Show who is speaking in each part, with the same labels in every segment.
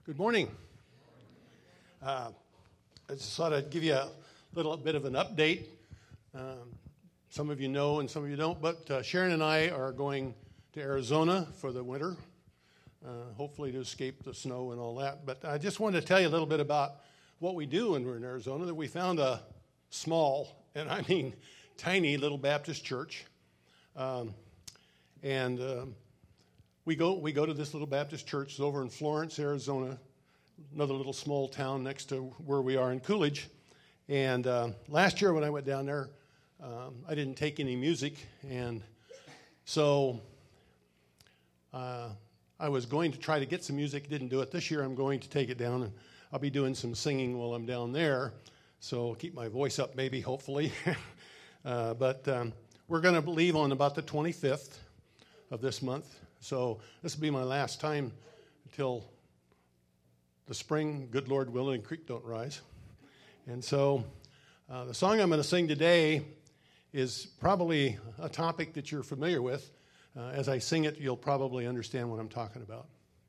Speaker 1: Good morning. I just thought I'd give you a little bit of an update. Some of you know and some of you don't, but Sharon and I are going to Arizona for the winter, hopefully to escape the snow and all that. But I just wanted to tell you a little bit about what we do when we're in Arizona, that we found a small, and I mean tiny little Baptist church. We go to this little Baptist church. It's over in Florence, Arizona, another little small town next to where we are in Coolidge. And last year when I went down there, I didn't take any music, and so I was going to try to get some music. Didn't do it this year. I'm going to take it down, and I'll be doing some singing while I'm down there. So I'll keep my voice up, maybe, hopefully. But we're going to leave on about the 25th of this month. So this will be my last time until the spring, good Lord willing, creek don't rise. And so the song I'm going to sing today is probably a topic that you're familiar with. As I sing it, you'll probably understand what I'm talking about.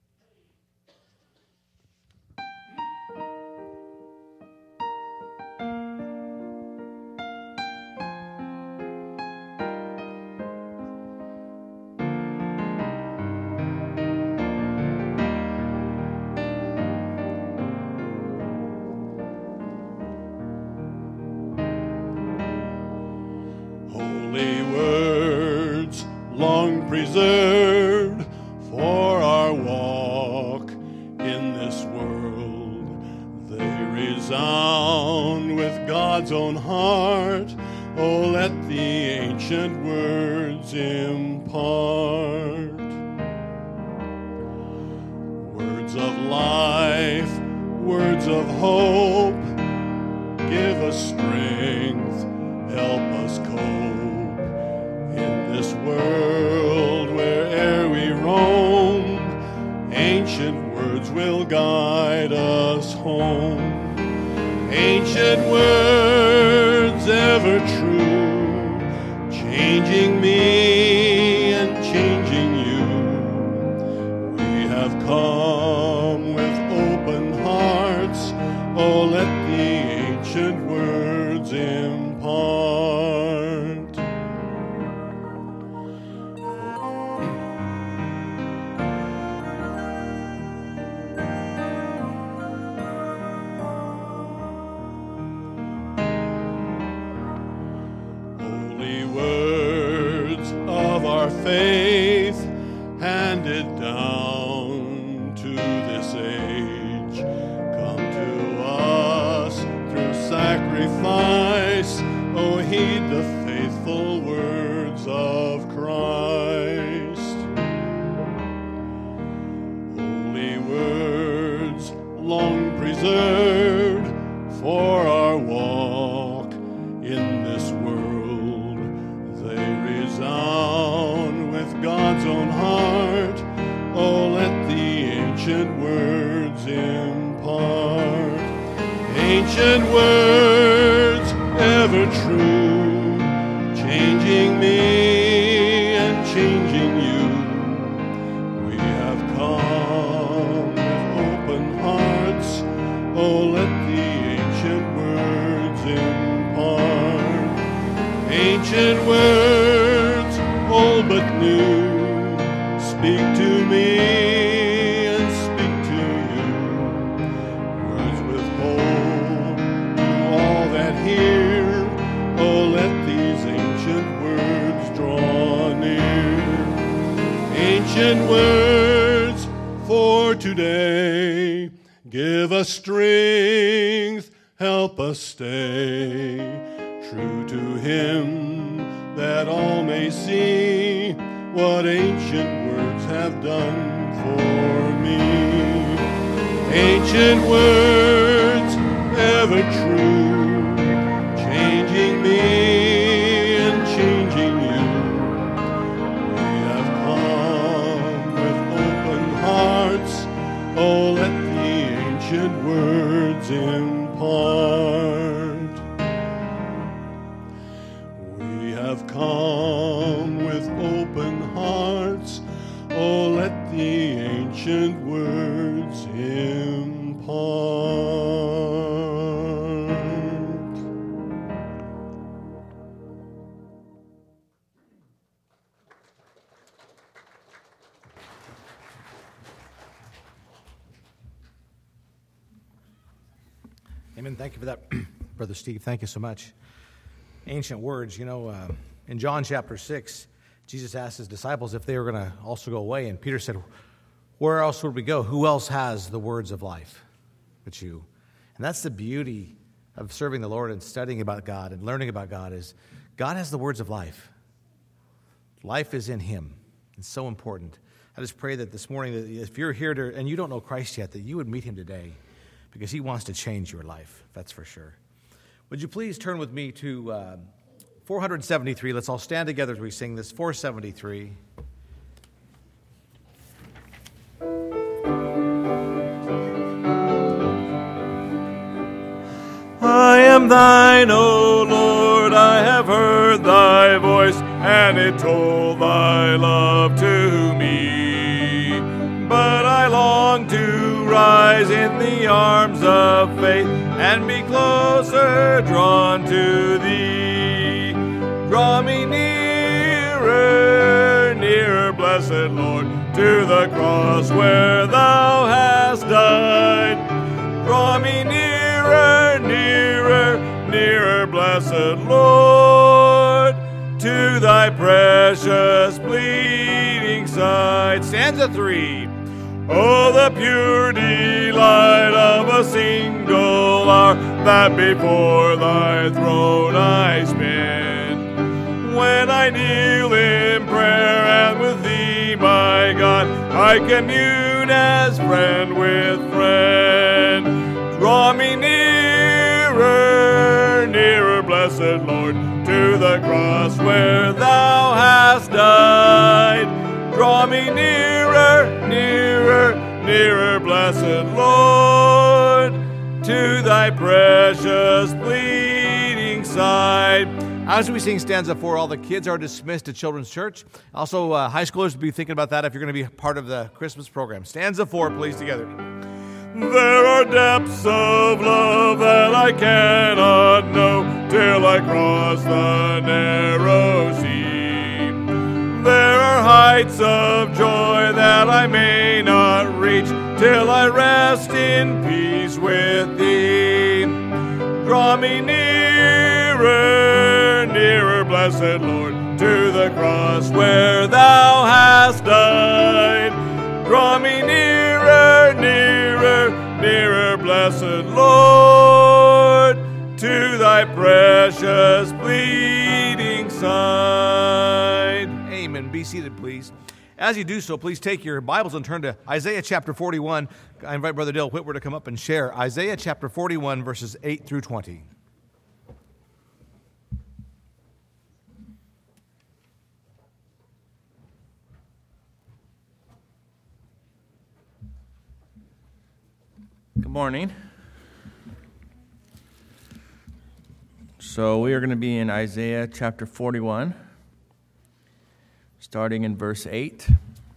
Speaker 1: Preserved for our walk in this world, they resound with God's own heart. Oh, let the ancient words impart words of life, words of hope. Give us strength, help us cope in this world where'er we roam. Ancient words will guide us home. Ancient words ever true, changing me and changing you. We have come with open hearts. Oh, let the ancient words impart. Faith handed down to this age, come to us through sacrifice. Oh, heed the faithful words of Christ. Holy words long preserved for our walk in this world, they resound God's own heart. Oh, let the ancient words impart. Ancient words ever true, changing me and changing you. We have come with open hearts. Oh, let the ancient words impart. Ancient words, old but new, speak to me and speak to you. Words with hope to all that hear. Oh, let these ancient words draw near. Ancient words for today, give us strength, help us stay true to Him, that all may see what ancient words have done for me. Ancient words ever true, changing me and changing you. We have come with open hearts. Oh, let the ancient words impart. We have come with open hearts. Oh, let the ancient words impart.
Speaker 2: Amen. Thank you for that, Brother Steve. Thank you so much. Ancient words, in John chapter 6, Jesus asked his disciples if they were going to also go away, and Peter said, where else would we go? Who else has the words of life but you? And that's the beauty of serving the Lord and studying about God and learning about God, is God has the words of life. Life is in him. It's so important. I just pray that this morning, that if you're here and you don't know Christ yet, that you would meet him today, because he wants to change your life. That's for sure. Would you please turn with me to 473. Let's all stand together as we sing this. 473.
Speaker 3: I am thine, O Lord, I have heard thy voice, and it told thy love to me. But I long to rise in the arms of faith, and be closer drawn to thee. Draw me nearer, nearer, blessed Lord, to the cross where thou hast died. Draw me nearer, nearer, nearer, blessed Lord, to thy precious bleeding side. Stanza 3. Oh, the pure delight of a single hour, that before thy throne I spend. When I kneel in prayer, and with thee, my God, I commune as friend with friend. Draw me nearer, nearer, blessed Lord, to the cross where thou hast died. Draw me nearer, nearer, nearer, blessed Lord, to thy precious bleeding side.
Speaker 2: As we sing stanza 4, all the kids are dismissed to Children's Church. Also, high schoolers would be thinking about that if you're going to be part of the Christmas program. Stanza 4, please, together.
Speaker 3: There are depths of love that I cannot know till I cross the narrow sea. There are heights of joy that I may not reach till I rest in peace with thee. Draw me nearer, nearer, blessed Lord, to the cross where thou hast died. Draw me nearer, nearer, nearer, blessed Lord, to thy precious bleeding side.
Speaker 2: Amen. Be seated, please. As you do so, please take your Bibles and turn to Isaiah chapter 41. I invite Brother Dale Whitwer to come up and share Isaiah chapter 41, verses 8 through 20.
Speaker 4: Good morning. So we are going to be in Isaiah chapter 41, starting in verse 8.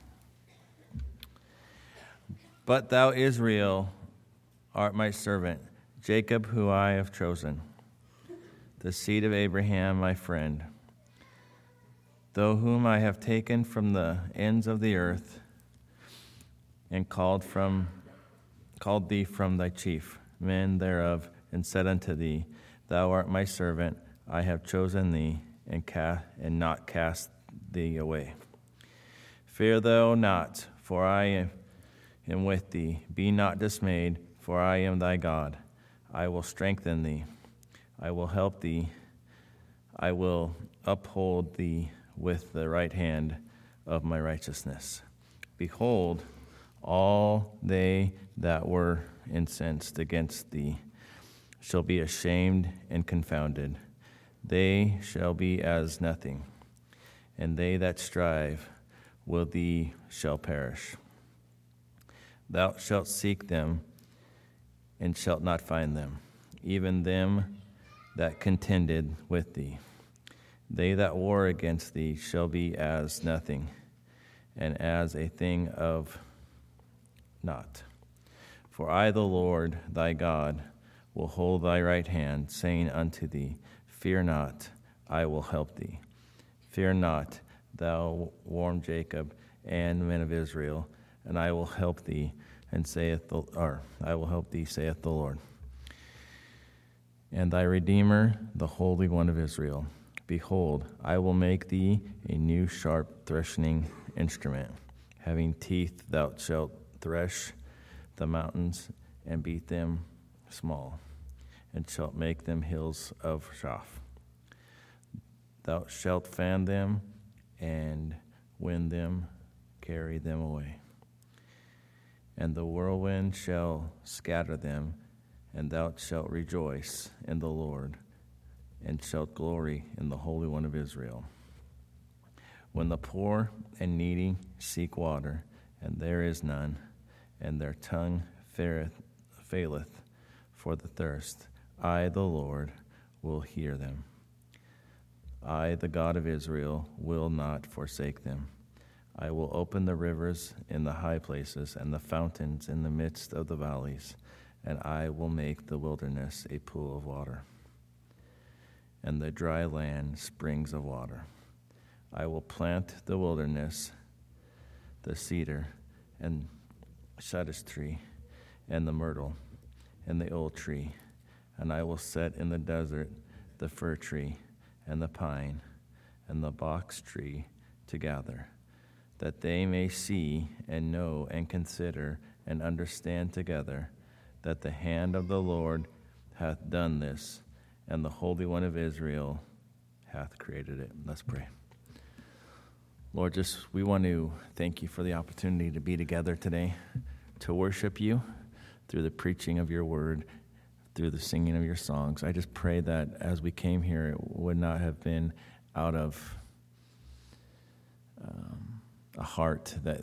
Speaker 4: But thou, Israel, art my servant, Jacob, who I have chosen, the seed of Abraham, my friend, though whom I have taken from the ends of the earth and called thee from thy chief men thereof, and said unto thee, Thou art my servant, I have chosen thee, and not cast thee away. Fear thou not, for I am with thee. Be not dismayed, for I am thy God. I will strengthen thee. I will help thee. I will uphold thee with the right hand of my righteousness. Behold, all they that were incensed against thee shall be ashamed and confounded. They shall be as nothing, and they that strive with thee shall perish. Thou shalt seek them, and shalt not find them, even them that contended with thee. They that war against thee shall be as nothing, and as a thing of naught. For I, the Lord thy God, will hold thy right hand, saying unto thee, Fear not, I will help thee. Fear not, thou warm Jacob and men of Israel, and I will help thee, saith the Lord. And thy Redeemer, the Holy One of Israel. Behold, I will make thee a new sharp threshing instrument. Having teeth thou shalt thresh the mountains, and beat them small, and shalt make them hills of chaff. Thou shalt fan them, and wind them, carry them away. And the whirlwind shall scatter them, and thou shalt rejoice in the Lord, and shalt glory in the Holy One of Israel. When the poor and needy seek water, and there is none, and their tongue faileth for the thirst, I, the Lord, will hear them. I, the God of Israel, will not forsake them. I will open the rivers in the high places, and the fountains in the midst of the valleys, and I will make the wilderness a pool of water, and the dry land springs of water. I will plant the wilderness, the cedar, and citrus tree, and the myrtle, and the old tree, and I will set in the desert the fir tree, and the pine, and the box tree together, that they may see and know and consider and understand together that the hand of the Lord hath done this, and the Holy One of Israel hath created it. Let's pray. Lord, we want to thank you for the opportunity to be together today, to worship you through the preaching of your word, through the singing of your songs. I just pray that as we came here, it would not have been out of a heart that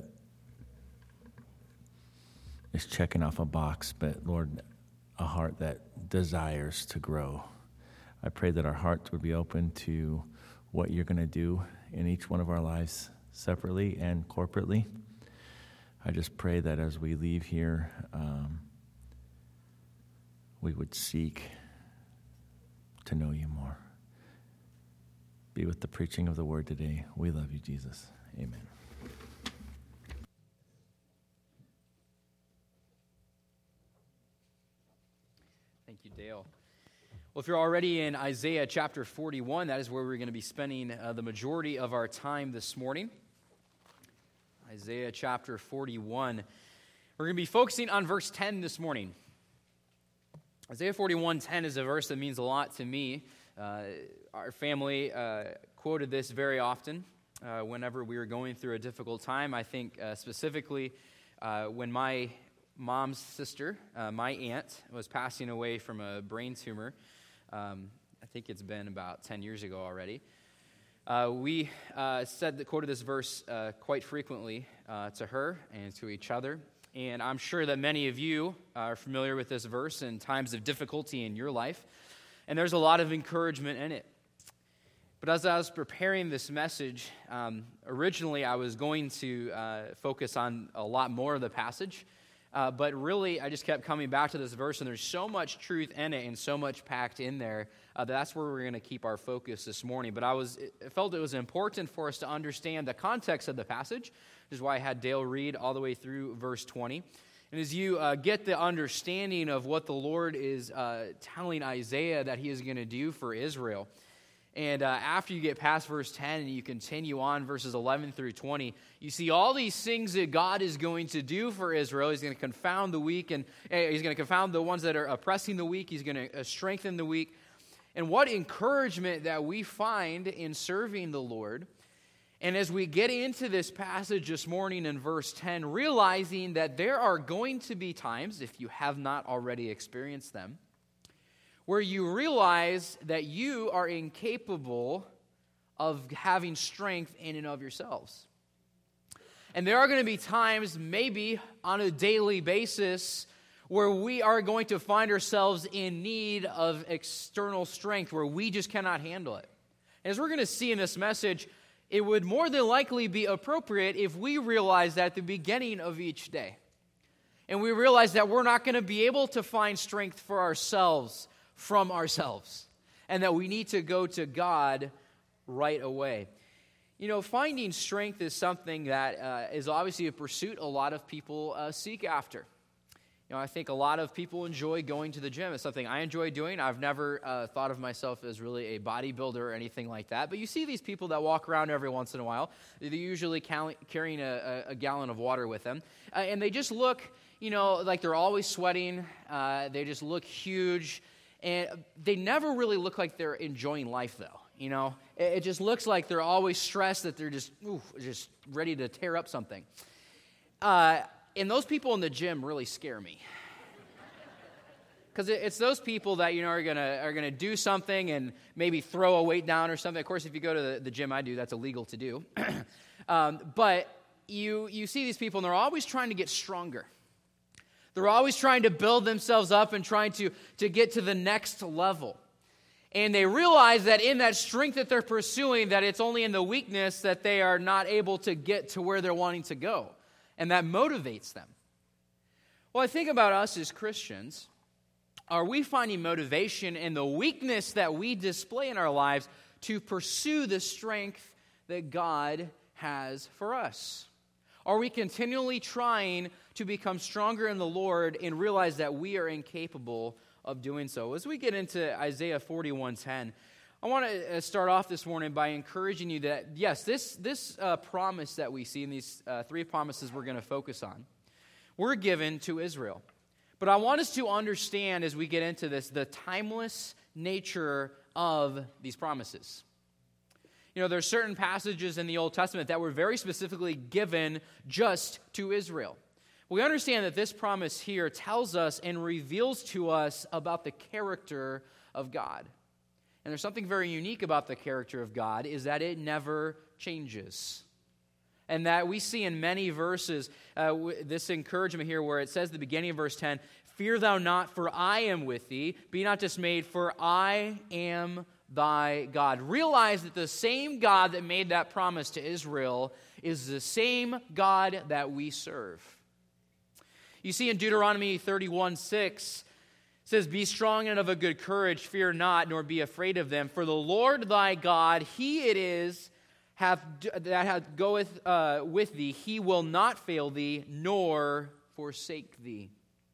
Speaker 4: is checking off a box, but Lord, a heart that desires to grow. I pray that our hearts would be open to what you're going to do in each one of our lives, separately and corporately. I just pray that as we leave here, we would seek to know you more. Be with the preaching of the word today. We love you, Jesus. Amen.
Speaker 5: Thank you, Dale. Well, if you're already in Isaiah chapter 41, that is where we're going to be spending the majority of our time this morning. Isaiah chapter 41. We're going to be focusing on verse 10 this morning. Isaiah 41:10 is a verse that means a lot to me. Our family quoted this very often whenever we were going through a difficult time. I think specifically when my mom's sister, my aunt, was passing away from a brain tumor. I think it's been about 10 years ago already. We quoted this verse quite frequently to her and to each other. And I'm sure that many of you are familiar with this verse in times of difficulty in your life. And there's a lot of encouragement in it. But as I was preparing this message, originally I was going to focus on a lot more of the passage. But really, I just kept coming back to this verse, and there's so much truth in it and so much packed in there that's where we're going to keep our focus this morning. But I felt it was important for us to understand the context of the passage, which is why I had Dale read all the way through verse 20. And as you get the understanding of what the Lord is telling Isaiah that he is going to do for Israel, and after you get past verse 10 and you continue on verses 11 through 20, you see all these things that God is going to do for Israel. He's going to confound the weak, and he's going to confound the ones that are oppressing the weak. He's going to strengthen the weak. And what encouragement that we find in serving the Lord. And as we get into this passage this morning in verse 10, realizing that there are going to be times, if you have not already experienced them, where you realize that you are incapable of having strength in and of yourselves. And there are going to be times, maybe on a daily basis, where we are going to find ourselves in need of external strength, where we just cannot handle it. And as we're going to see in this message, it would more than likely be appropriate if we realize that at the beginning of each day. And we realize that we're not going to be able to find strength for ourselves from ourselves, and that we need to go to God right away. You know, finding strength is something that is obviously a pursuit a lot of people seek after. You know, I think a lot of people enjoy going to the gym. It's something I enjoy doing. I've never thought of myself as really a bodybuilder or anything like that. But you see these people that walk around every once in a while. They're usually carrying a gallon of water with them. And they just look, you know, like they're always sweating. They just look huge. And they never really look like they're enjoying life, though. You know, it just looks like they're always stressed, that they're just ready to tear up something. And those people in the gym really scare me, because it's those people that, you know, are gonna do something and maybe throw a weight down or something. Of course, if you go to the gym I do, that's illegal to do. But you see these people, and they're always trying to get stronger. They're always trying to build themselves up and trying to get to the next level. And they realize that in that strength that they're pursuing, that it's only in the weakness that they are not able to get to where they're wanting to go. And that motivates them. Well, I think about us as Christians. Are we finding motivation in the weakness that we display in our lives to pursue the strength that God has for us? Are we continually trying to become stronger in the Lord and realize that we are incapable of doing so? As we get into Isaiah 41:10, I want to start off this morning by encouraging you that, yes, this promise that we see in these three promises we're going to focus on, were given to Israel. But I want us to understand, as we get into this, the timeless nature of these promises. You know, there are certain passages in the Old Testament that were very specifically given just to Israel. We understand that this promise here tells us and reveals to us about the character of God. And there's something very unique about the character of God, is that it never changes. And that we see in many verses this encouragement here where it says at the beginning of verse 10, "Fear thou not, for I am with thee. Be not dismayed, for I am thy God." Realize that the same God that made that promise to Israel is the same God that we serve. You see in Deuteronomy 31:6, it says, "Be strong and of a good courage, fear not, nor be afraid of them. For the Lord thy God, he it is that goeth with thee. He will not fail thee, nor forsake thee."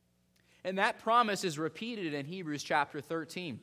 Speaker 5: And that promise is repeated in Hebrews chapter 13.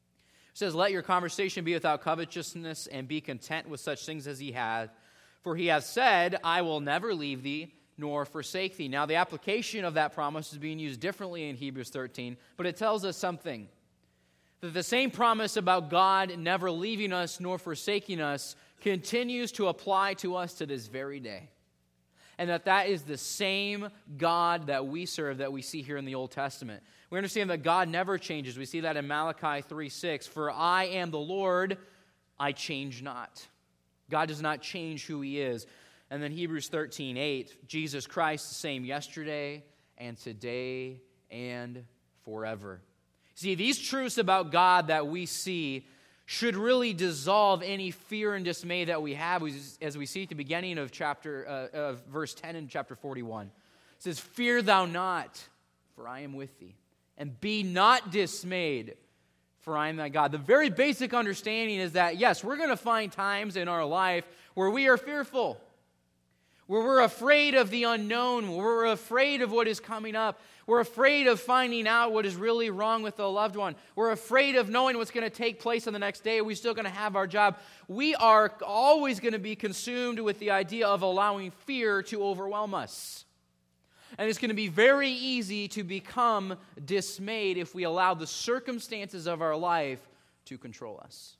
Speaker 5: It says, "Let your conversation be without covetousness, and be content with such things as he hath. For he hath said, I will never leave thee, nor forsake thee." Now, the application of that promise is being used differently in Hebrews 13, but it tells us something. That the same promise about God never leaving us nor forsaking us continues to apply to us to this very day. And that is the same God that we serve, that we see here in the Old Testament. We understand that God never changes. We see that in Malachi 3:6. "For I am the Lord, I change not." God does not change who he is. And then Hebrews 13:8, "Jesus Christ the same yesterday and today and forever." See, these truths about God that we see should really dissolve any fear and dismay that we have, as we see at the beginning of verse 10 in chapter 41. It says, "Fear thou not, for I am with thee. And be not dismayed, for I am thy God." The very basic understanding is that, yes, we're going to find times in our life where we are fearful, where we're afraid of the unknown, where we're afraid of what is coming up. We're afraid of finding out what is really wrong with a loved one. We're afraid of knowing what's going to take place on the next day. Are we still going to have our job? We are always going to be consumed with the idea of allowing fear to overwhelm us. And it's going to be very easy to become dismayed if we allow the circumstances of our life to control us.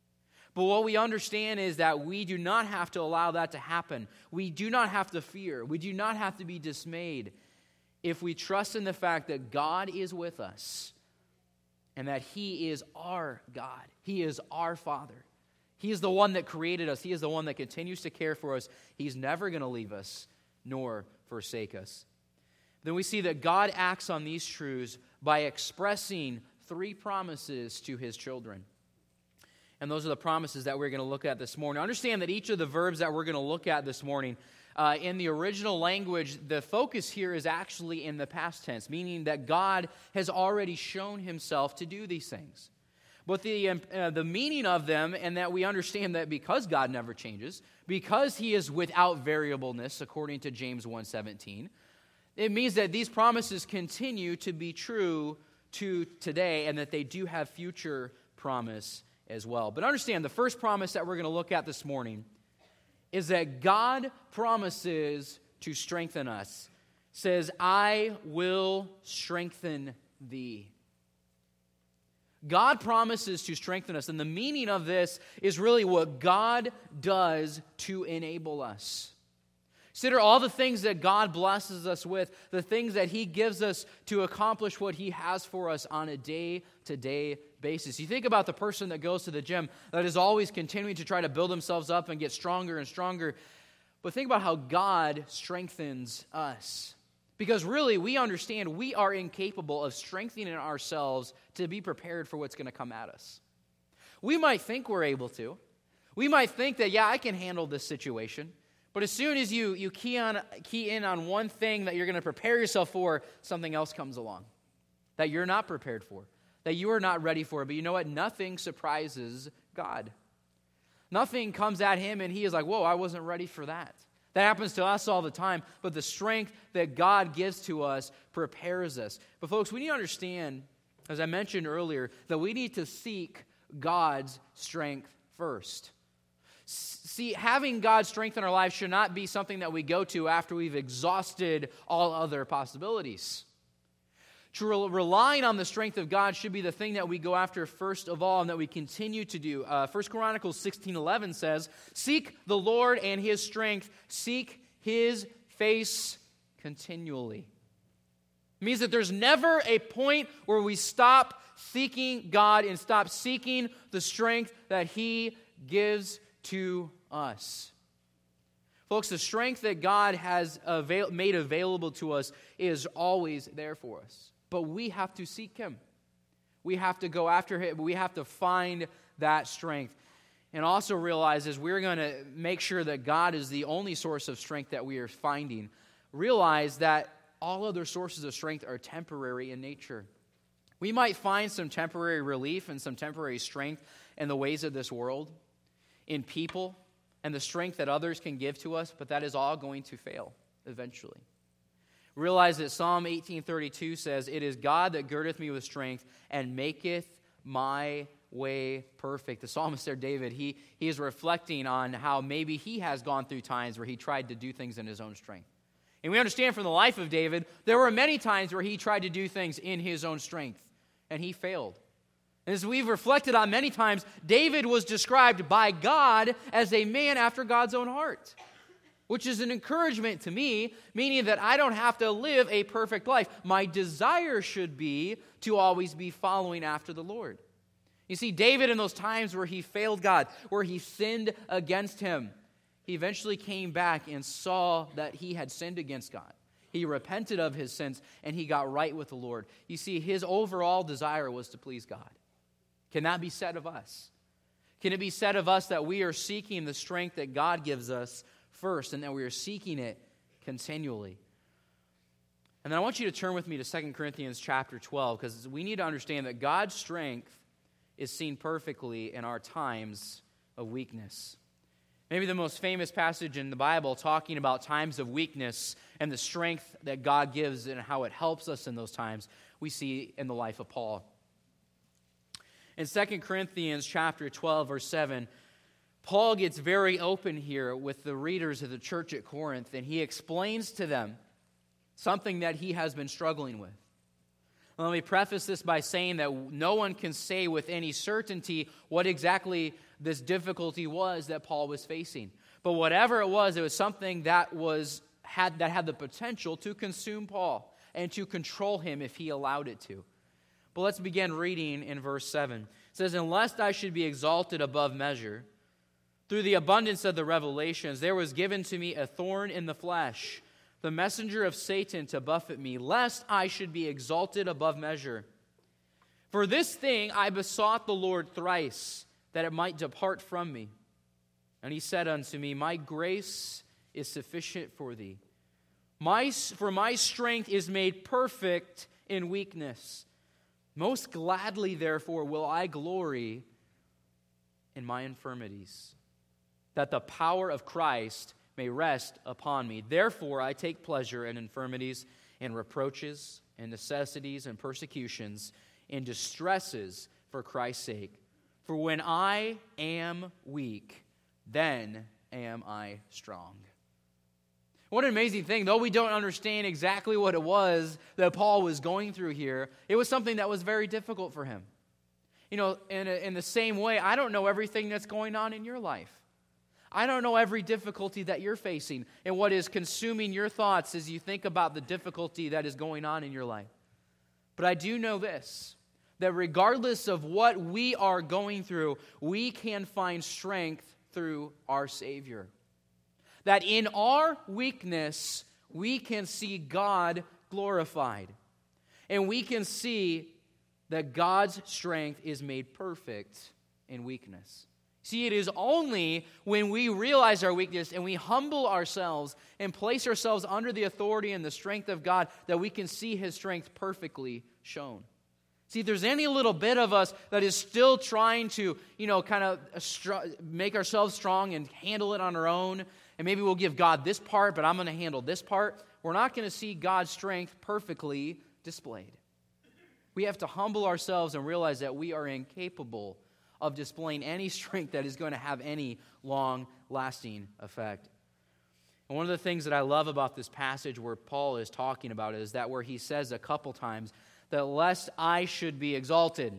Speaker 5: But what we understand is that we do not have to allow that to happen. We do not have to fear. We do not have to be dismayed if we trust in the fact that God is with us and that he is our God. He is our Father. He is the one that created us. He is the one that continues to care for us. He's never going to leave us nor forsake us. Then we see that God acts on these truths by expressing three promises to his children. And those are the promises that we're going to look at this morning. Understand that each of the verbs that we're going to look at this morning, in the original language, the focus here is actually in the past tense, meaning that God has already shown himself to do these things. But the meaning of them, and that we understand that because God never changes, because he is without variableness, according to James 1:17, it means that these promises continue to be true to today and that they do have future promise as well. But understand, the first promise that we're going to look at this morning is that God promises to strengthen us. Says, I will strengthen thee. God promises to strengthen us, and the meaning of this is really what God does to enable us. Consider all the things that God blesses us with, the things that he gives us to accomplish what he has for us on a day-to-day basis. You think about the person that goes to the gym that is always continuing to try to build themselves up and get stronger and stronger, but think about how God strengthens us. Because really, we understand we are incapable of strengthening ourselves to be prepared for what's going to come at us. We might think we're able to. We might think that, I can handle this situation. But as soon as you key in on one thing that you're going to prepare yourself for, something else comes along that you're not prepared for, that you are not ready for. But you know what? Nothing surprises God. Nothing comes at him and he is like, whoa, I wasn't ready for that. That happens to us all the time, but the strength that God gives to us prepares us. But folks, we need to understand, as I mentioned earlier, that we need to seek God's strength first. See, having God's strength in our lives should not be something that we go to after we've exhausted all other possibilities. Relying on the strength of God should be the thing that we go after first of all and that we continue to do. 1 Chronicles 16:11 says, seek the Lord and his strength, seek his face continually. It means that there's never a point where we stop seeking God and stop seeking the strength that he gives to us. Folks, the strength that God has made available to us is always there for us. But we have to seek him. We have to go after him. We have to find that strength. And also realize as we're going to make sure that God is the only source of strength that we are finding, realize that all other sources of strength are temporary in nature. We might find some temporary relief and some temporary strength in the ways of this world, in people, and the strength that others can give to us, but that is all going to fail eventually. Realize that Psalm 18:32 says, it is God that girdeth me with strength and maketh my way perfect. The psalmist there, David, he is reflecting on how maybe he has gone through times where he tried to do things in his own strength. And we understand from the life of David, there were many times where he tried to do things in his own strength, and he failed. And as we've reflected on many times, David was described by God as a man after God's own heart, which is an encouragement to me, meaning that I don't have to live a perfect life. My desire should be to always be following after the Lord. You see, David, in those times where he failed God, where he sinned against him, he eventually came back and saw that he had sinned against God. He repented of his sins, and he got right with the Lord. You see, his overall desire was to please God. Can that be said of us? Can it be said of us that we are seeking the strength that God gives us first, and that we are seeking it continually? And then I want you to turn with me to 2 Corinthians chapter 12, because we need to understand that God's strength is seen perfectly in our times of weakness. Maybe the most famous passage in the Bible talking about times of weakness and the strength that God gives and how it helps us in those times, we see in the life of Paul. In 2 Corinthians chapter 12, verse 7, Paul gets very open here with the readers of the church at Corinth, and he explains to them something that he has been struggling with. Let me preface this by saying that no one can say with any certainty what exactly this difficulty was that Paul was facing. But whatever it was something that had the potential to consume Paul and to control him if he allowed it to. But let's begin reading in verse 7. It says, "And lest I should be exalted above measure, through the abundance of the revelations, there was given to me a thorn in the flesh, the messenger of Satan to buffet me, lest I should be exalted above measure. For this thing I besought the Lord thrice, that it might depart from me. And he said unto me, My grace is sufficient for thee. For my strength is made perfect in weakness. Most gladly, therefore, will I glory in my infirmities, that the power of Christ may rest upon me. Therefore, I take pleasure in infirmities, in reproaches, in necessities, and persecutions, in distresses for Christ's sake. For when I am weak, then am I strong. What an amazing thing. Though we don't understand exactly what it was that Paul was going through here, it was something that was very difficult for him. You know, in the same way, I don't know everything that's going on in your life. I don't know every difficulty that you're facing and what is consuming your thoughts as you think about the difficulty that is going on in your life. But I do know this, that regardless of what we are going through, we can find strength through our Savior. That in our weakness, we can see God glorified. And we can see that God's strength is made perfect in weakness. See, it is only when we realize our weakness and we humble ourselves and place ourselves under the authority and the strength of God that we can see His strength perfectly shown. See, if there's any little bit of us that is still trying to, kind of make ourselves strong and handle it on our own, and maybe we'll give God this part, but I'm going to handle this part, we're not going to see God's strength perfectly displayed. We have to humble ourselves and realize that we are incapable of displaying any strength that is going to have any long-lasting effect. And one of the things that I love about this passage where Paul is talking about it is that where he says a couple times that lest I should be exalted,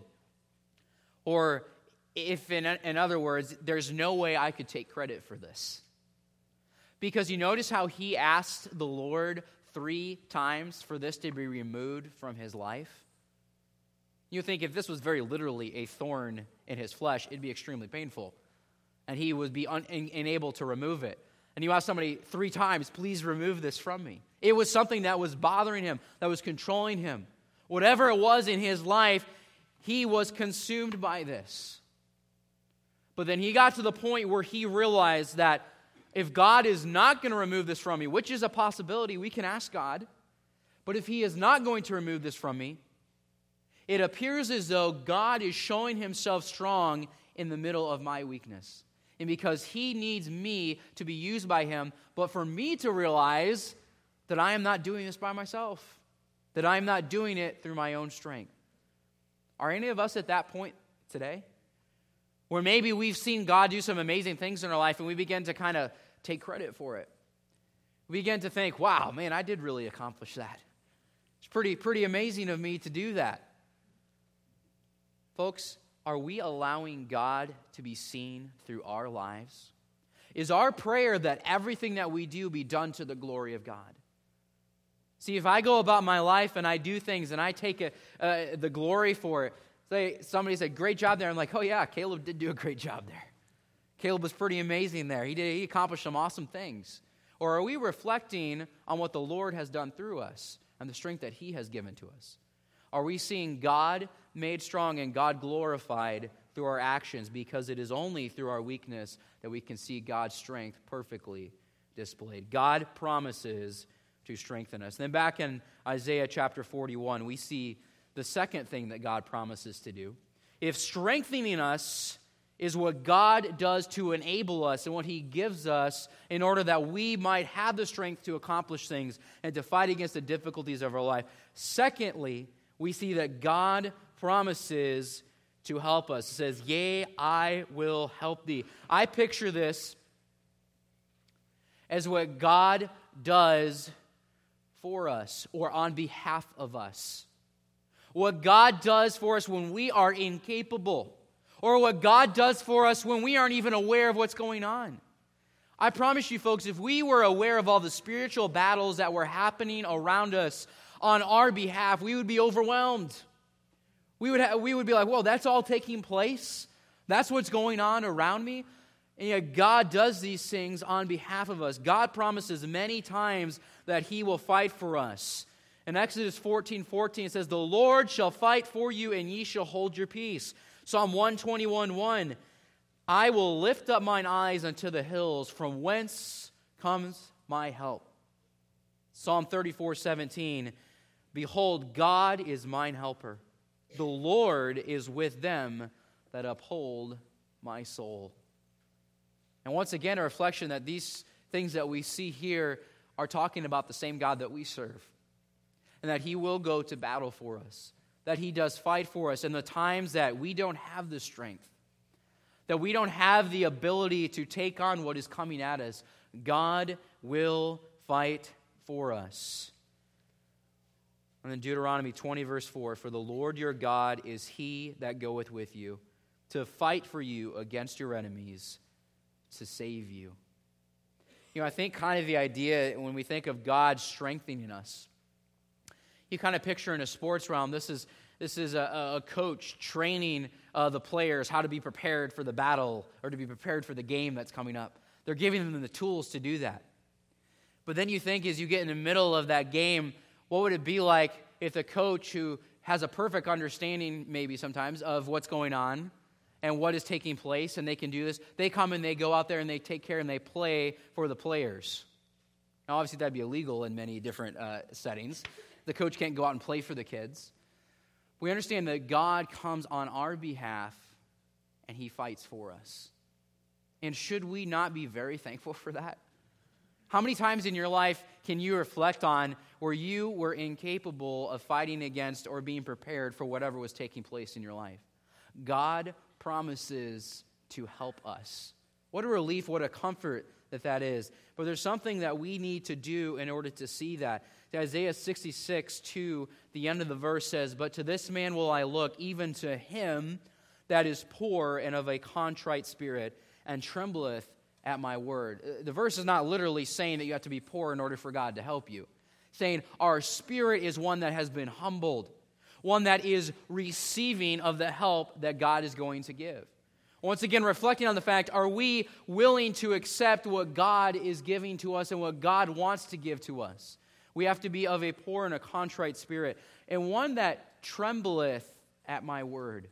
Speaker 5: or if in other words, there's no way I could take credit for this. Because you notice how he asked the Lord 3 times for this to be removed from his life? You think if this was very literally a thorn in his flesh, it'd be extremely painful. And he would be unable to remove it. And you ask somebody 3 times, please remove this from me. It was something that was bothering him, that was controlling him. Whatever it was in his life, he was consumed by this. But then he got to the point where he realized that if God is not going to remove this from me, which is a possibility, we can ask God, but if he is not going to remove this from me, it appears as though God is showing himself strong in the middle of my weakness. And because he needs me to be used by him, but for me to realize that I am not doing this by myself, that I am not doing it through my own strength. Are any of us at that point today? Where maybe we've seen God do some amazing things in our life and we begin to kind of take credit for it. We begin to think, wow, man, I did really accomplish that. It's pretty amazing of me to do that. Folks, are we allowing God to be seen through our lives? Is our prayer that everything that we do be done to the glory of God? See, if I go about my life and I do things and I take the glory for it, say somebody said, great job there. I'm like, oh yeah, Caleb did do a great job there. Caleb was pretty amazing there. He accomplished some awesome things. Or are we reflecting on what the Lord has done through us and the strength that he has given to us? Are we seeing God made strong and God glorified through our actions? Because it is only through our weakness that we can see God's strength perfectly displayed. God promises to strengthen us. Then back in Isaiah chapter 41, we see the second thing that God promises to do. If strengthening us is what God does to enable us and what he gives us in order that we might have the strength to accomplish things and to fight against the difficulties of our life. Secondly, we see that God promises to help us. It says, yea, I will help thee. I picture this as what God does for us or on behalf of us. What God does for us when we are incapable, or what God does for us when we aren't even aware of what's going on. I promise you, folks, if we were aware of all the spiritual battles that were happening around us on our behalf, we would be overwhelmed. We would be like, whoa, that's all taking place? That's what's going on around me? And yet God does these things on behalf of us. God promises many times that he will fight for us. In Exodus 14:14, it says, the Lord shall fight for you, and ye shall hold your peace. Psalm 121:1 I will lift up mine eyes unto the hills, from whence comes my help. Psalm 34:17, behold, God is mine helper. The Lord is with them that uphold my soul. And once again, a reflection that these things that we see here are talking about the same God that we serve. And that He will go to battle for us. That He does fight for us in the times that we don't have the strength. That we don't have the ability to take on what is coming at us. God will fight for us. And in Deuteronomy 20, verse 4, for the Lord your God is He that goeth with you, to fight for you against your enemies, to save you. I think kind of the idea when we think of God strengthening us, you kind of picture in a sports realm, this is a coach training the players how to be prepared for the battle or to be prepared for the game that's coming up. They're giving them the tools to do that. But then you think as you get in the middle of that game, what would it be like if the coach who has a perfect understanding maybe sometimes of what's going on and what is taking place, and they can do this, they come and they go out there and they take care and they play for the players. Now obviously that'd be illegal in many different settings. The coach can't go out and play for the kids. We understand that God comes on our behalf and He fights for us. And should we not be very thankful for that? How many times in your life can you reflect on where you were incapable of fighting against or being prepared for whatever was taking place in your life? God promises to help us. What a relief, what a comfort that is. But there's something that we need to do in order to see that. Isaiah 66:2, the end of the verse says, but to this man will I look, even to him that is poor and of a contrite spirit, and trembleth at my word. The verse is not literally saying that you have to be poor in order for God to help you. It's saying our spirit is one that has been humbled, one that is receiving of the help that God is going to give. Once again, reflecting on the fact, are we willing to accept what God is giving to us and what God wants to give to us? We have to be of a poor and a contrite spirit, and one that trembleth at my word.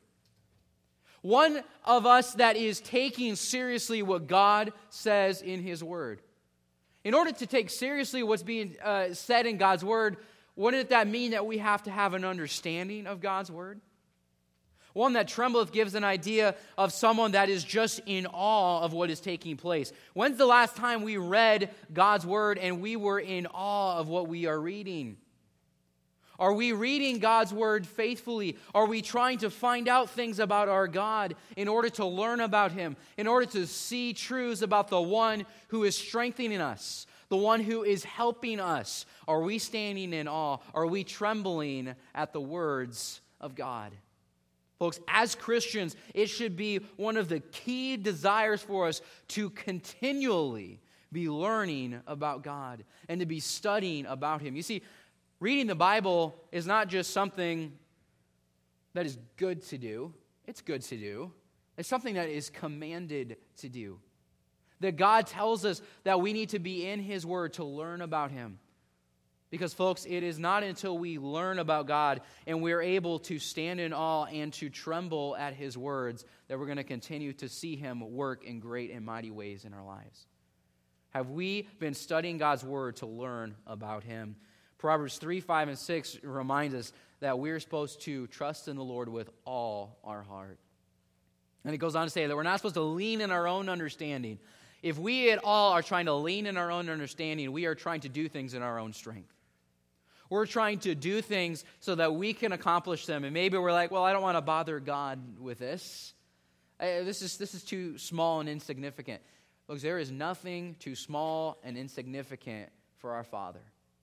Speaker 5: One of us that is taking seriously what God says in His word. In order to take seriously what's being said in God's word, wouldn't that mean that we have to have an understanding of God's word? One that trembleth gives an idea of someone that is just in awe of what is taking place. When's the last time we read God's word and we were in awe of what we are reading? Are we reading God's word faithfully? Are we trying to find out things about our God in order to learn about Him, in order to see truths about the one who is strengthening us, the one who is helping us? Are we standing in awe? Are we trembling at the words of God? Folks, as Christians, it should be one of the key desires for us to continually be learning about God and to be studying about Him. You see, reading the Bible is not just something that is good to do. It's good to do. It's something that is commanded to do. That God tells us that we need to be in His Word to learn about Him. Because, folks, it is not until we learn about God and we're able to stand in awe and to tremble at His words that we're going to continue to see Him work in great and mighty ways in our lives. Have we been studying God's Word to learn about Him? Proverbs 3, 5, and 6 reminds us that we're supposed to trust in the Lord with all our heart. And it goes on to say that we're not supposed to lean in our own understanding. If we at all are trying to lean in our own understanding, we are trying to do things in our own strength. We're trying to do things so that we can accomplish them. And maybe we're like, well, I don't want to bother God with this. This is too small and insignificant. Look, there is nothing too small and insignificant for our Father.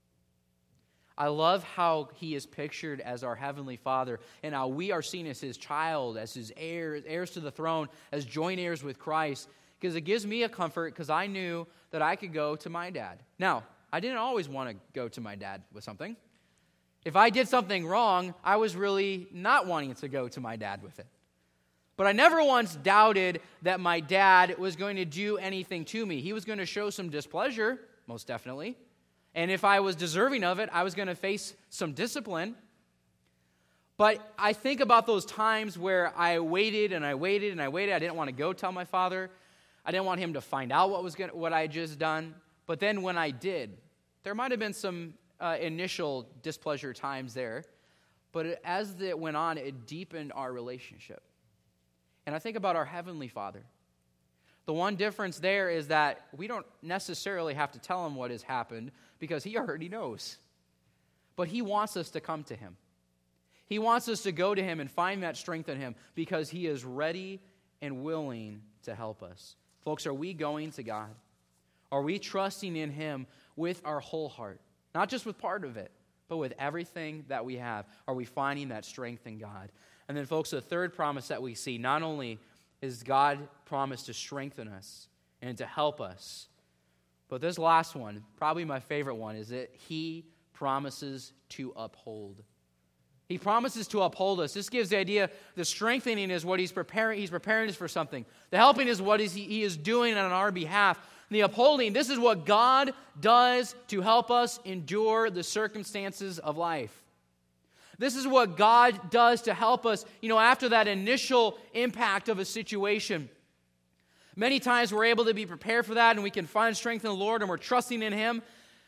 Speaker 5: I love how He is pictured as our Heavenly Father and how we are seen as His child, as His heirs to the throne, as joint heirs with Christ. Because it gives me a comfort because I knew that I could go to my dad. Now, I didn't always want to go to my dad with something. If I did something wrong, I was really not wanting to go to my dad with it. But I never once doubted that my dad was going to do anything to me. He was going to show some displeasure, most definitely. And if I was deserving of it, I was going to face some discipline. But I think about those times where I waited and I waited and I waited. I didn't want to go tell my father. I didn't want him to find out what I had just done. But then when I did, there might have been some initial displeasure times there. But as it went on, it deepened our relationship. And I think about our Heavenly Father. The one difference there is that we don't necessarily have to tell him what has happened because he already knows. But he wants us to come to him. He wants us to go to him and find that strength in him because he is ready and willing to help us. Folks, are we going to God? Are we trusting in him with our whole heart? Not just with part of it, but with everything that we have. Are we finding that strength in God? And then, folks, the third promise that we see, not only is God promised to strengthen us and to help us, but this last one, probably my favorite one, is that he promises to uphold. He promises to uphold us. This gives the idea the strengthening is what he's preparing. He's preparing us for something. The helping is what he is doing on our behalf. And the upholding, this is what God does to help us endure the circumstances of life. This is what God does to help us, after that initial impact of a situation. Many times we're able to be prepared for that and we can find strength in the Lord and we're trusting in him.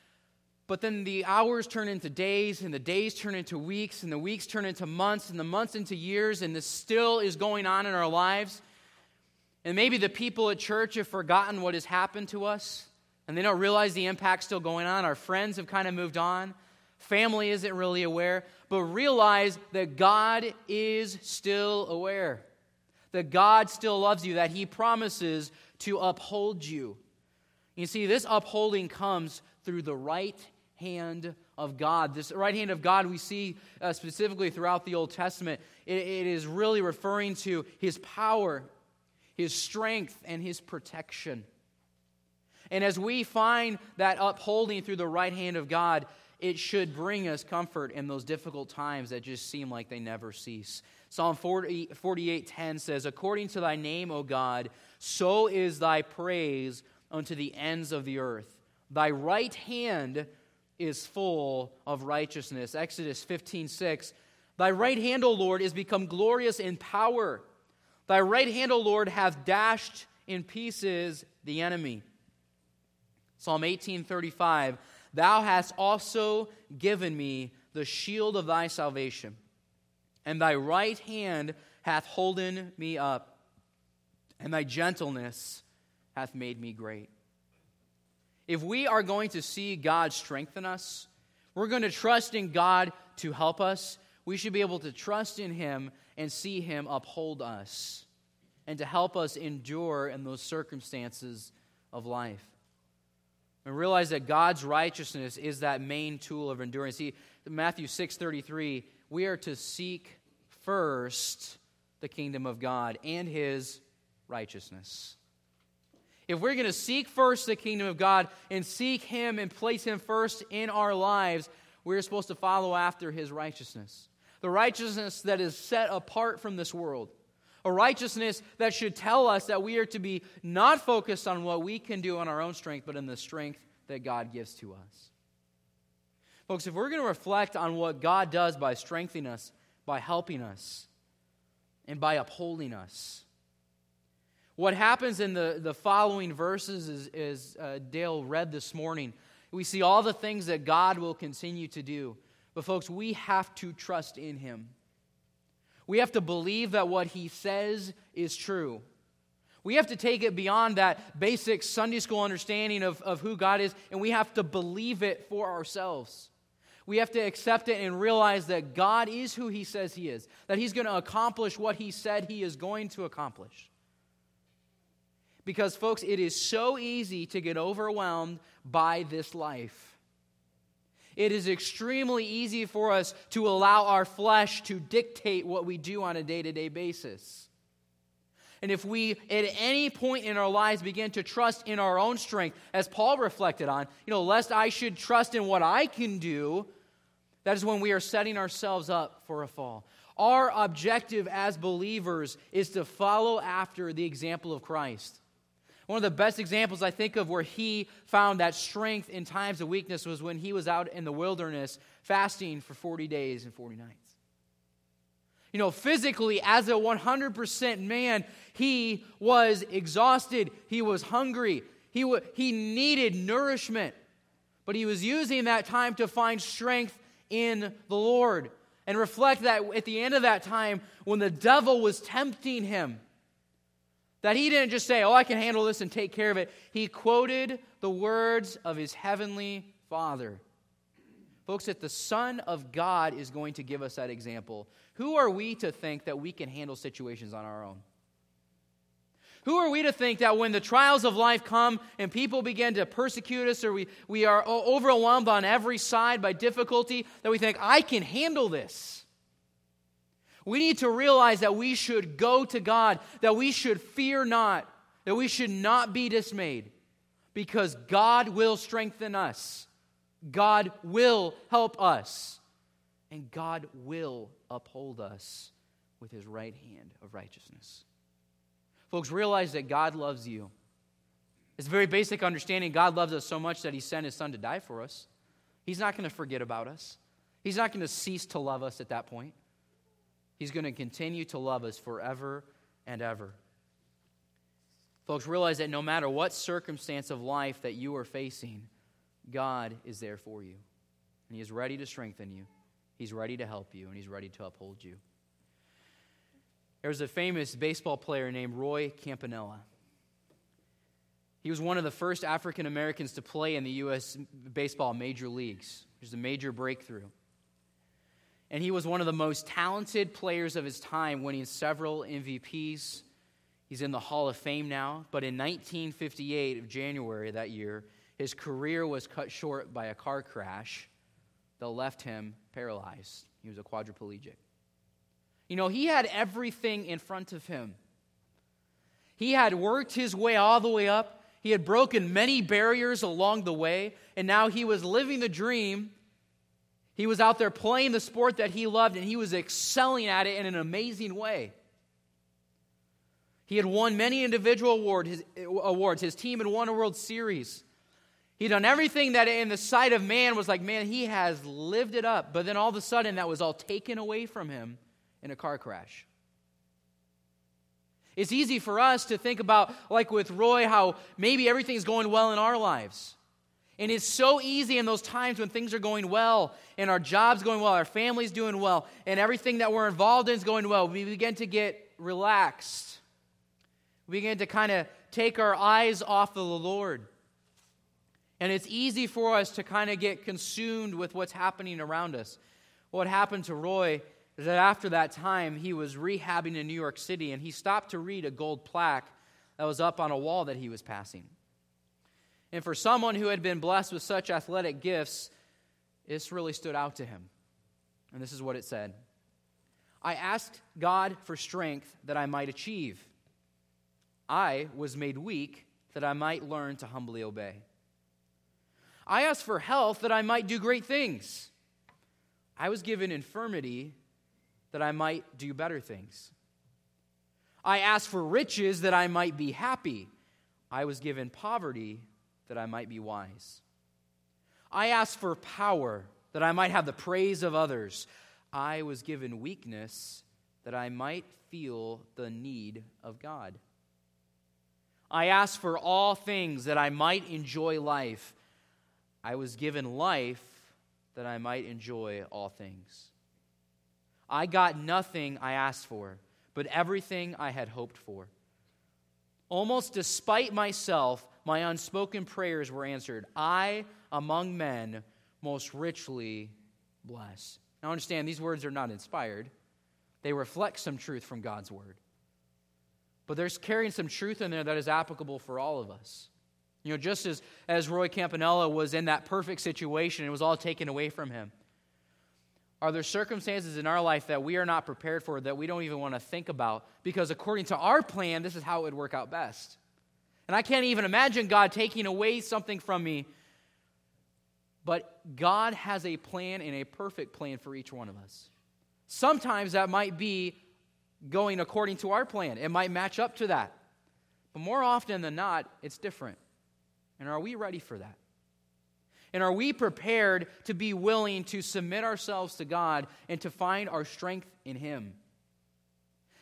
Speaker 5: But then the hours turn into days, and the days turn into weeks, and the weeks turn into months, and the months into years, and this still is going on in our lives. And maybe the people at church have forgotten what has happened to us, and they don't realize the impact's still going on. Our friends have kind of moved on. Family isn't really aware. But realize that God is still aware, that God still loves you, that he promises to uphold you. You see, this upholding comes through the right hand of God. This right hand of God we see specifically throughout the Old Testament. It is really referring to his power, his strength, and his protection. And as we find that upholding through the right hand of God, it should bring us comfort in those difficult times that just seem like they never cease. Psalm 48:10 says, "According to thy name, O God, so is thy praise unto the ends of the earth. Thy right hand is full of righteousness." Exodus 15:6, "Thy right hand, O Lord, is become glorious in power. Thy right hand, O Lord, hath dashed in pieces the enemy." Psalm 18:35, "Thou hast also given me the shield of thy salvation, and thy right hand hath holden me up, and thy gentleness hath made me great." If we are going to see God strengthen us, we're going to trust in God to help us, we should be able to trust in him and see him uphold us and to help us endure in those circumstances of life. And realize that God's righteousness is that main tool of endurance. See, Matthew 6:33, we are to seek first the kingdom of God and his righteousness. If we're going to seek first the kingdom of God and seek him and place him first in our lives, we're supposed to follow after his righteousness. The righteousness that is set apart from this world. A righteousness that should tell us that we are to be not focused on what we can do on our own strength, but in the strength that God gives to us. Folks, if we're going to reflect on what God does by strengthening us, by helping us, and by upholding us, what happens in the following verses is Dale read this morning. We see all the things that God will continue to do. But folks, we have to trust in him. We have to believe that what he says is true. We have to take it beyond that basic Sunday school understanding of who God is, and we have to believe it for ourselves. We have to accept it and realize that God is who he says he is, that he's going to accomplish what he said he is going to accomplish. Because, folks, it is so easy to get overwhelmed by this life. It is extremely easy for us to allow our flesh to dictate what we do on a day-to-day basis. And if we, at any point in our lives, begin to trust in our own strength, as Paul reflected on, lest I should trust in what I can do, that is when we are setting ourselves up for a fall. Our objective as believers is to follow after the example of Christ. One of the best examples I think of where he found that strength in times of weakness was when he was out in the wilderness fasting for 40 days and 40 nights. Physically, as a 100% man, he was exhausted. He was hungry. He needed nourishment. But he was using that time to find strength in the Lord. And reflect that at the end of that time, when the devil was tempting him, that he didn't just say, I can handle this and take care of it. He quoted the words of his heavenly Father. Folks, if the Son of God is going to give us that example, who are we to think that we can handle situations on our own? Who are we to think that when the trials of life come and people begin to persecute us, or we are overwhelmed on every side by difficulty, that we think, I can handle this? We need to realize that we should go to God, that we should fear not, that we should not be dismayed, because God will strengthen us. God will help us, and God will uphold us with his right hand of righteousness. Folks, realize that God loves you. It's a very basic understanding. God loves us so much that he sent his Son to die for us. He's not going to forget about us. He's not going to cease to love us at that point. He's going to continue to love us forever and ever. Folks, realize that no matter what circumstance of life that you are facing, God is there for you. And he is ready to strengthen you. He's ready to help you, and he's ready to uphold you. There was a famous baseball player named Roy Campanella. He was one of the first African Americans to play in the U.S. baseball major leagues. It was a major breakthrough. And he was one of the most talented players of his time, winning several MVPs. He's in the Hall of Fame now. But in 1958, of January that year, his career was cut short by a car crash that left him paralyzed. He was a quadriplegic. He had everything in front of him. He had worked his way all the way up. He had broken many barriers along the way, and now he was living the dream. He was out there playing the sport that he loved, and he was excelling at it in an amazing way. He had won many individual awards. His team had won a World Series. He'd done everything that in the sight of man was like, man, he has lived it up. But then all of a sudden, that was all taken away from him in a car crash. It's easy for us to think about, like with Roy, how maybe everything's going well in our lives. And it's so easy in those times when things are going well, and our job's going well, our family's doing well, and everything that we're involved in is going well, we begin to get relaxed. We begin to kind of take our eyes off of the Lord. And it's easy for us to kind of get consumed with what's happening around us. What happened to Roy is that after that time, he was rehabbing in New York City, and he stopped to read a gold plaque that was up on a wall that he was passing. And for someone who had been blessed with such athletic gifts, this really stood out to him. And this is what it said. I asked God for strength that I might achieve. I was made weak that I might learn to humbly obey. I asked for health that I might do great things. I was given infirmity that I might do better things. I asked for riches that I might be happy. I was given poverty that I might be wise. I asked for power that I might have the praise of others. I was given weakness that I might feel the need of God. I asked for all things that I might enjoy life. I was given life that I might enjoy all things. I got nothing I asked for, but everything I had hoped for. Almost despite myself, my unspoken prayers were answered. I, among men, most richly bless. Now understand, these words are not inspired. They reflect some truth from God's word. But there's carrying some truth in there that is applicable for all of us. Just as Roy Campanella was in that perfect situation, it was all taken away from him. Are there circumstances in our life that we are not prepared for, that we don't even want to think about? Because according to our plan, this is how it would work out best. And I can't even imagine God taking away something from me. But God has a plan, and a perfect plan for each one of us. Sometimes that might be going according to our plan. It might match up to that. But more often than not, it's different. And are we ready for that? And are we prepared to be willing to submit ourselves to God and to find our strength in Him?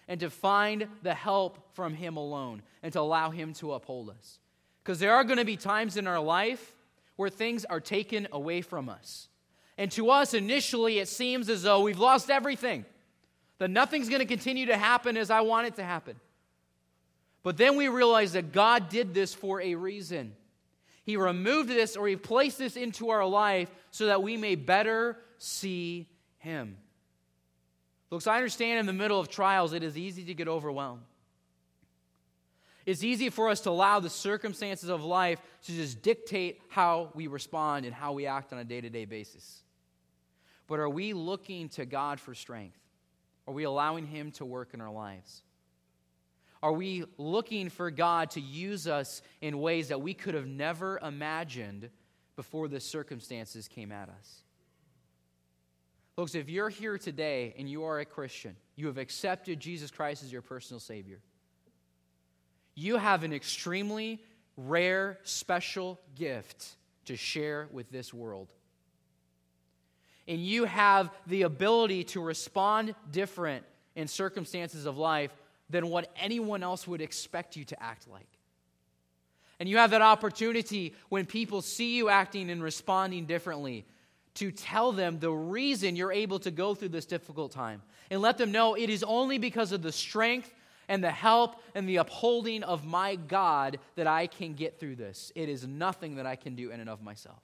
Speaker 5: and to find the help from Him alone and to allow Him to uphold us. Because there are going to be times in our life where things are taken away from us. And to us, initially, it seems as though we've lost everything, that nothing's going to continue to happen as I want it to happen. But then we realize that God did this for a reason. He removed this, or He placed this into our life so that we may better see Him. Folks, I understand in the middle of trials, it is easy to get overwhelmed. It's easy for us to allow the circumstances of life to just dictate how we respond and how we act on a day-to-day basis. But are we looking to God for strength? Are we allowing Him to work in our lives? Are we looking for God to use us in ways that we could have never imagined before the circumstances came at us? Folks, if you're here today and you are a Christian, you have accepted Jesus Christ as your personal Savior, you have an extremely rare, special gift to share with this world. And you have the ability to respond different in circumstances of life than what anyone else would expect you to act like. And you have that opportunity when people see you acting and responding differently to tell them the reason you're able to go through this difficult time. And let them know it is only because of the strength and the help and the upholding of my God that I can get through this. It is nothing that I can do in and of myself.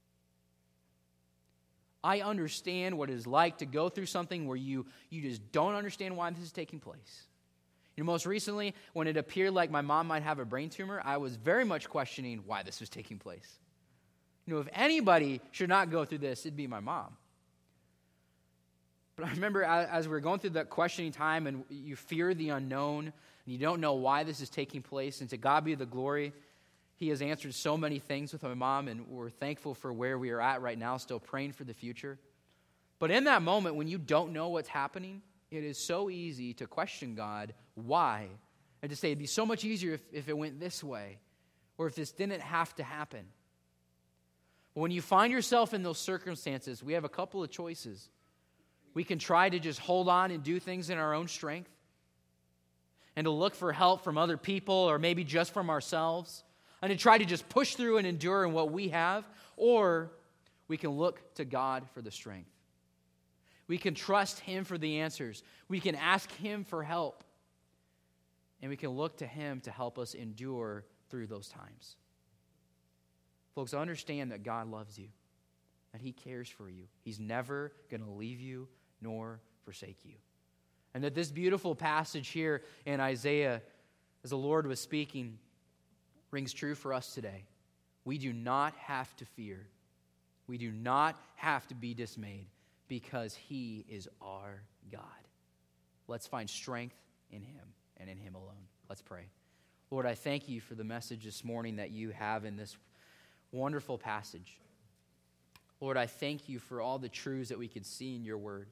Speaker 5: I understand what it is like to go through something where you just don't understand why this is taking place. Most recently, when it appeared like my mom might have a brain tumor, I was very much questioning why this was taking place. If anybody should not go through this, it'd be my mom. But I remember as we were going through that questioning time and you fear the unknown and you don't know why this is taking place, and to God be the glory, He has answered so many things with my mom, and we're thankful for where we are at right now, still praying for the future. But in that moment, when you don't know what's happening, it is so easy to question God, why? And to say it'd be so much easier if it went this way, or if this didn't have to happen. When you find yourself in those circumstances, we have a couple of choices. We can try to just hold on and do things in our own strength, and to look for help from other people or maybe just from ourselves, and to try to just push through and endure in what we have, or we can look to God for the strength. We can trust Him for the answers. We can ask Him for help, and we can look to Him to help us endure through those times. Folks, understand that God loves you, that He cares for you. He's never going to leave you nor forsake you. And that this beautiful passage here in Isaiah, as the Lord was speaking, rings true for us today. We do not have to fear. We do not have to be dismayed because He is our God. Let's find strength in Him and in Him alone. Let's pray. Lord, I thank You for the message this morning that You have in this wonderful passage. Lord, I thank You for all the truths that we could see in Your word.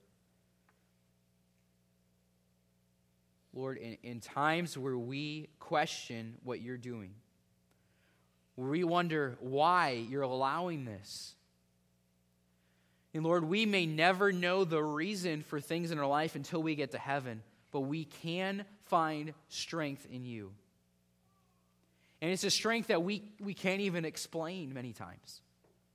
Speaker 5: Lord, in times where we question what You're doing, where we wonder why You're allowing this, and Lord, we may never know the reason for things in our life until we get to heaven, but we can find strength in You. And it's a strength that we can't even explain many times.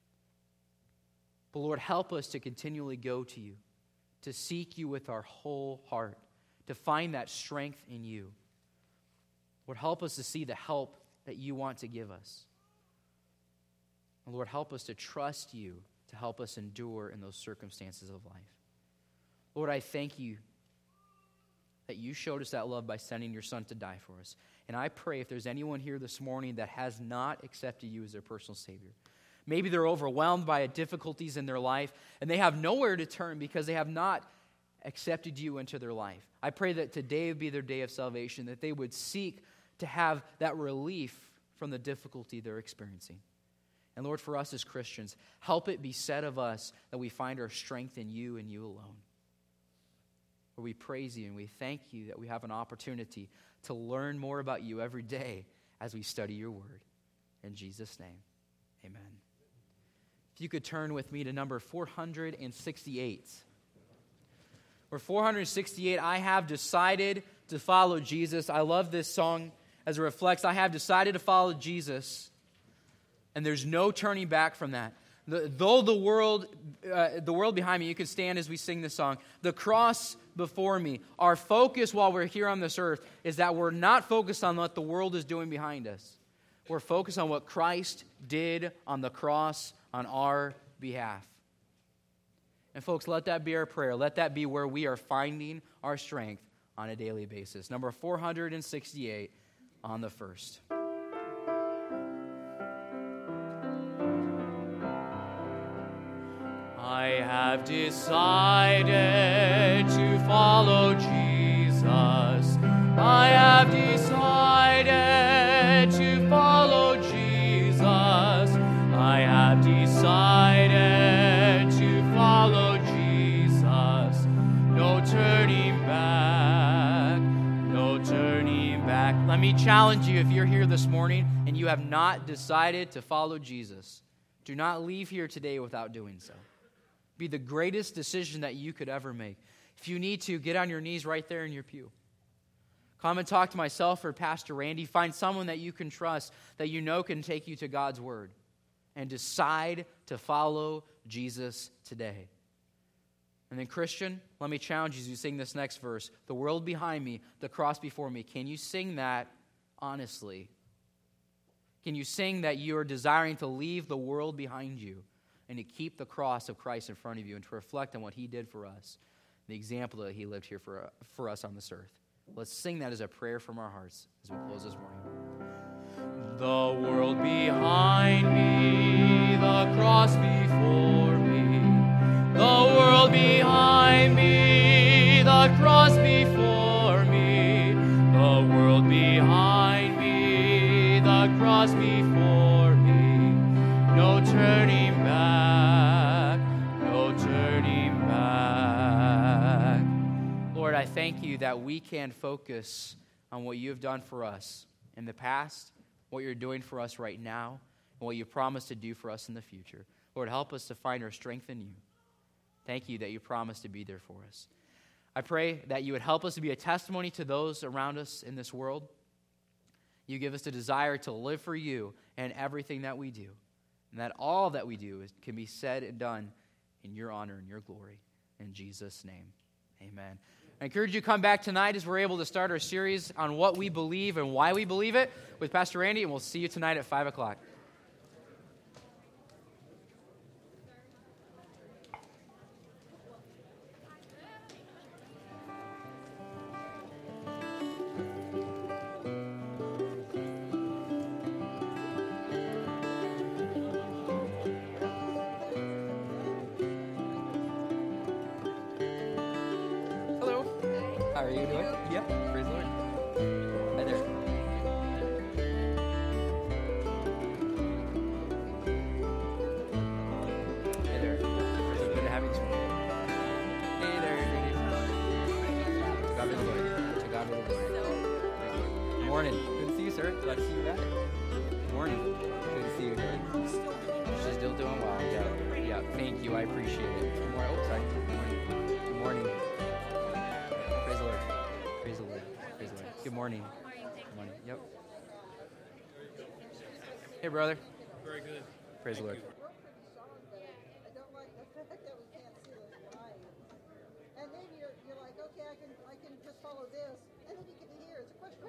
Speaker 5: But Lord, help us to continually go to You, to seek You with our whole heart, to find that strength in You. Lord, help us to see the help that You want to give us. And Lord, help us to trust You to help us endure in those circumstances of life. Lord, I thank You that You showed us that love by sending Your Son to die for us. And I pray if there's anyone here this morning that has not accepted You as their personal Savior, maybe they're overwhelmed by difficulties in their life and they have nowhere to turn because they have not accepted You into their life. I pray that today would be their day of salvation, that they would seek to have that relief from the difficulty they're experiencing. And Lord, for us as Christians, help it be said of us that we find our strength in You and You alone. Lord, we praise You and we thank You that we have an opportunity to learn more about You every day as we study Your word. In Jesus' name, amen. If you could turn with me to number 468. Or 468, I have decided to follow Jesus. I love this song as it reflects, I have decided to follow Jesus, and there's no turning back from that. Though the world behind me, you could stand as we sing this song, the cross before me, our focus while we're here on this earth is that we're not focused on what the world is doing behind us. We're focused on what Christ did on the cross on our behalf. And folks, let that be our prayer. Let that be where we are finding our strength on a daily basis. Number 468 on the first. I have decided to follow Jesus. I have decided to follow Jesus. I have decided to follow Jesus. No turning back, no turning back. Let me challenge you, if you're here this morning and you have not decided to follow Jesus, do not leave here today without doing so. Be the greatest decision that you could ever make. If you need to, get on your knees right there in your pew. Come and talk to myself or Pastor Randy. Find someone that you can trust, that you know can take you to God's Word. And decide to follow Jesus today. And then, Christian, let me challenge you as you sing this next verse. The world behind me, the cross before me. Can you sing that honestly? Can you sing that you are desiring to leave the world behind you and to keep the cross of Christ in front of you and to reflect on what He did for us, the example that He lived here for us on this earth? Let's sing that as a prayer from our hearts as we close this morning. The world behind me, the cross before me. The world behind me, the cross before me. The world behind me, the cross before me. No turning back, no turning back. Lord, I thank you that we can focus on what you have done for us in the past, what you're doing for us right now, and what you promised to do for us in the future. Lord, help us to find our strength in you. Thank you that you promised to be there for us. I pray that you would help us to be a testimony to those around us in this world. You give us the desire to live for you in everything that we do, and that all that we do can be said and done in your honor and your glory. In Jesus' name, amen. I encourage you to come back tonight as we're able to start our series on what we believe and why we believe it with Pastor Randy, and we'll see you tonight at 5 o'clock. How are you doing? Yep. Praise the Lord. Hi there. Hey there. Is it good to have you? Hey there. To God be the Lord. To God be the Lord. Good morning. Good to see you, sir. Glad to see you back. Good morning. Good to see you again. She's still doing well. Yeah. Thank you. I appreciate it. Good morning. Oh, sorry. Good morning. Good morning. Praise the Lord. Praise the Lord. Praise the Lord. Good morning. Good morning. Yep. Hey, brother.
Speaker 6: Very good.
Speaker 5: Praise the Lord.
Speaker 7: I don't like the fact that we can't see the line. And then you're like, okay, I can just follow this, and then you can hear it's a question.